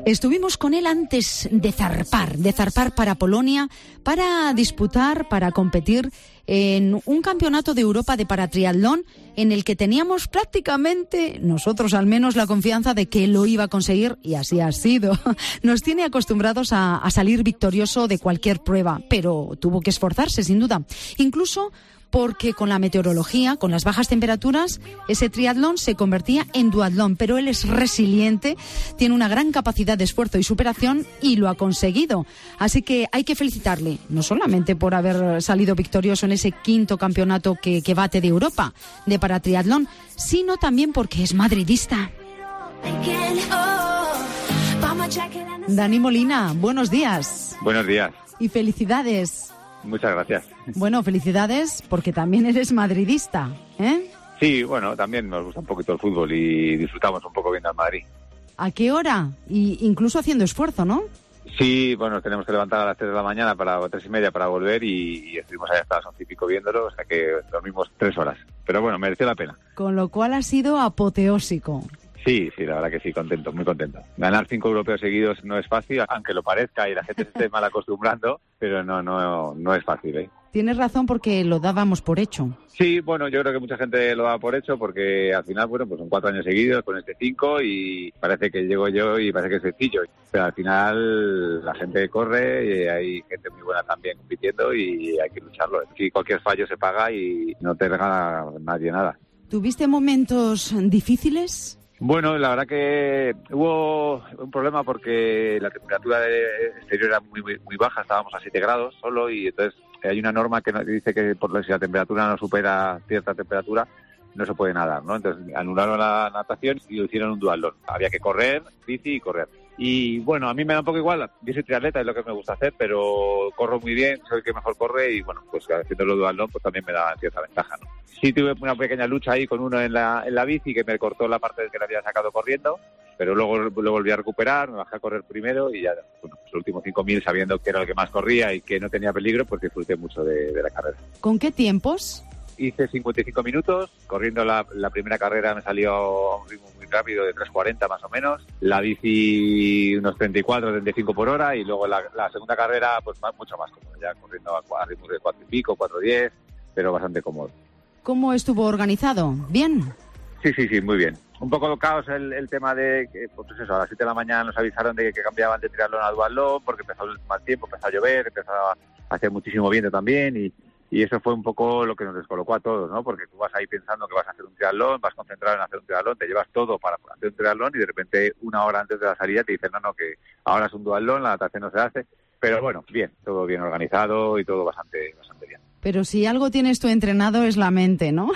Estuvimos con él antes de zarpar para Polonia, para disputar, para competir en un campeonato de Europa de paratriatlón en el que teníamos prácticamente, nosotros al menos, la confianza de que lo iba a conseguir, y así ha sido. Nos tiene acostumbrados a salir victorioso de cualquier prueba, pero tuvo que esforzarse, sin duda. Incluso porque con la meteorología, con las bajas temperaturas, ese triatlón se convertía en duatlón. Pero él es resiliente, tiene una gran capacidad de esfuerzo y superación y lo ha conseguido. Así que hay que felicitarle, no solamente por haber salido victorioso en ese 5º campeonato que bate de Europa de paratriatlón, sino también porque es madridista. Dani Molina, buenos días. Buenos días. Y felicidades. Muchas gracias. Bueno, felicidades porque también eres madridista, ¿eh? Sí, bueno, también nos gusta un poquito el fútbol y disfrutamos un poco viendo al Madrid. ¿A qué hora? Y incluso haciendo esfuerzo, ¿no? Sí, bueno, tenemos que levantar a las 3 de la mañana, para 3:30 para volver y estuvimos ahí hasta las 11 y pico viéndolo, o sea que dormimos 3 horas. Pero bueno, mereció la pena. Con lo cual ha sido apoteósico. Sí, la verdad que sí, contento, muy contento. Ganar 5 europeos seguidos no es fácil, aunque lo parezca y la gente se esté mal acostumbrando, pero no es fácil, ¿eh? Tienes razón porque lo dábamos por hecho. Sí, bueno, yo creo que mucha gente lo da por hecho porque al final, bueno, pues son 4 años seguidos con este 5 y parece que llego yo y parece que es sencillo. Pero al final la gente corre y hay gente muy buena también compitiendo y hay que lucharlo. Aquí cualquier fallo se paga y no te regala nadie nada. ¿Tuviste momentos difíciles? Bueno, la verdad que hubo un problema porque la temperatura exterior era muy baja, estábamos a 7 grados solo y entonces hay una norma que dice que si la temperatura no supera cierta temperatura no se puede nadar, ¿no? Entonces anularon la natación y lo hicieron un duatlón. Había que correr, bici y correr. Y bueno, a mí me da un poco igual, yo soy triatleta, es lo que me gusta hacer, pero corro muy bien, soy el que mejor corre y bueno, pues haciéndolo duatlón pues también me da cierta ventaja, ¿no? Sí tuve una pequeña lucha ahí con uno en la bici que me cortó la parte que le había sacado corriendo, pero luego lo volví a recuperar, me bajé a correr primero y ya, bueno, pues los últimos 5.000 sabiendo que era el que más corría y que no tenía peligro, pues disfruté mucho de la carrera. ¿Con qué tiempos? Hice 55 minutos, corriendo la primera carrera me salió a un ritmo muy rápido de 3:40 más o menos, la bici unos 34, 35 por hora y luego la segunda carrera pues mucho más cómodo, ya corriendo a ritmos de 4 y pico, 4:10, pero bastante cómodo. ¿Cómo estuvo organizado? ¿Bien? Sí, muy bien. Un poco caos el tema de que, pues eso, a las 7 de la mañana nos avisaron de que cambiaban de triatlón a duatlón porque empezó el mal tiempo, empezó a llover, empezó a hacer muchísimo viento también y eso fue un poco lo que nos descolocó a todos, ¿no? Porque tú vas ahí pensando que vas a hacer un triatlón, vas concentrado en hacer un triatlón, te llevas todo para hacer un triatlón y de repente 1 hora antes de la salida te dicen no, que ahora es un duatlón, la natación no se hace. Pero bueno, bien, todo bien organizado y todo bastante bien. Pero si algo tienes tú entrenado es la mente, ¿no?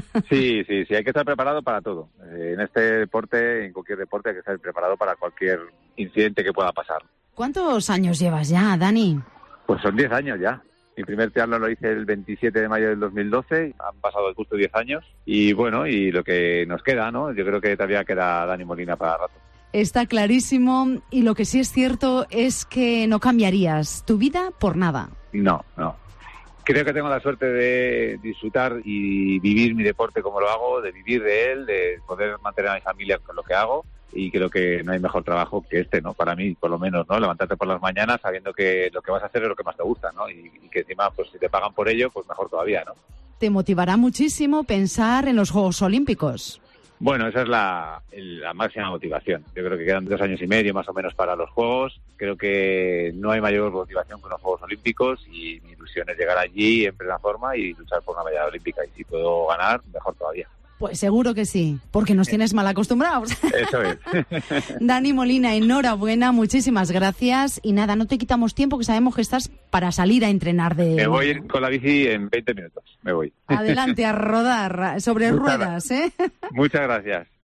Sí, hay que estar preparado para todo. En este deporte, en cualquier deporte, hay que estar preparado para cualquier incidente que pueda pasar. ¿Cuántos años llevas ya, Dani? Pues son 10 años ya. Mi primer triatlón lo hice el 27 de mayo del 2012, han pasado justo 10 años y bueno, y lo que nos queda, ¿no? Yo creo que todavía queda Dani Molina para rato. Está clarísimo y lo que sí es cierto es que no cambiarías tu vida por nada. No. Creo que tengo la suerte de disfrutar y vivir mi deporte como lo hago, de vivir de él, de poder mantener a mi familia con lo que hago y creo que no hay mejor trabajo que este, ¿no? Para mí, por lo menos, ¿no? Levantarte por las mañanas sabiendo que lo que vas a hacer es lo que más te gusta, ¿no? Y que encima, pues si te pagan por ello, pues mejor todavía, ¿no? Te motivará muchísimo pensar en los Juegos Olímpicos. Bueno, esa es la máxima motivación. Yo creo que quedan 2 años y medio más o menos para los Juegos. Creo que no hay mayor motivación que los Juegos Olímpicos y mi ilusión es llegar allí en plena forma y luchar por una medalla olímpica. Y si puedo ganar, mejor todavía. Pues seguro que sí, porque nos tienes mal acostumbrados. Eso es. Dani Molina, enhorabuena, muchísimas gracias. Y nada, no te quitamos tiempo, que sabemos que estás para salir a entrenar de... Me voy con la bici en 20 minutos, me voy. Adelante, a rodar sobre ruedas, ¿eh? Muchas gracias.